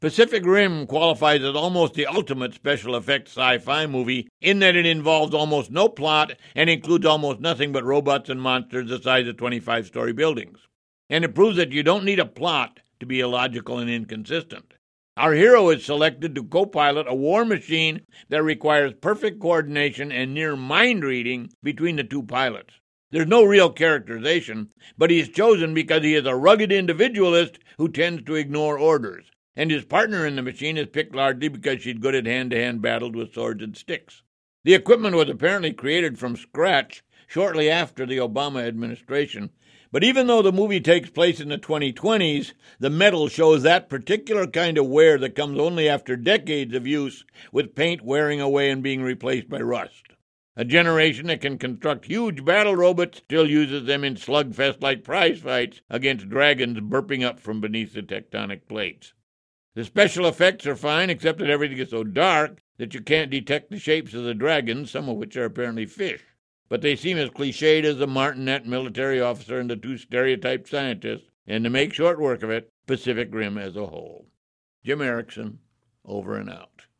Pacific Rim qualifies as almost the ultimate special effects sci-fi movie in that it involves almost no plot and includes almost nothing but robots and monsters the size of 25-story buildings. And it proves that you don't need a plot to be illogical and inconsistent. Our hero is selected to co-pilot a war machine that requires perfect coordination and near mind-reading between the two pilots. There's no real characterization, but he is chosen because he is a rugged individualist who tends to ignore orders. And his partner in the machine is picked largely because she's good at hand-to-hand battles with swords and sticks. The equipment was apparently created from scratch shortly after the Obama administration, but even though the movie takes place in the 2020s, the metal shows that particular kind of wear that comes only after decades of use, with paint wearing away and being replaced by rust. A generation that can construct huge battle robots still uses them in slugfest-like prize fights against dragons burping up from beneath the tectonic plates. The special effects are fine, except that everything is so dark that you can't detect the shapes of the dragons, some of which are apparently fish. But they seem as cliched as the martinet military officer and the two stereotyped scientists, and to make short work of it, Pacific Rim as a whole. Jim Erickson, over and out.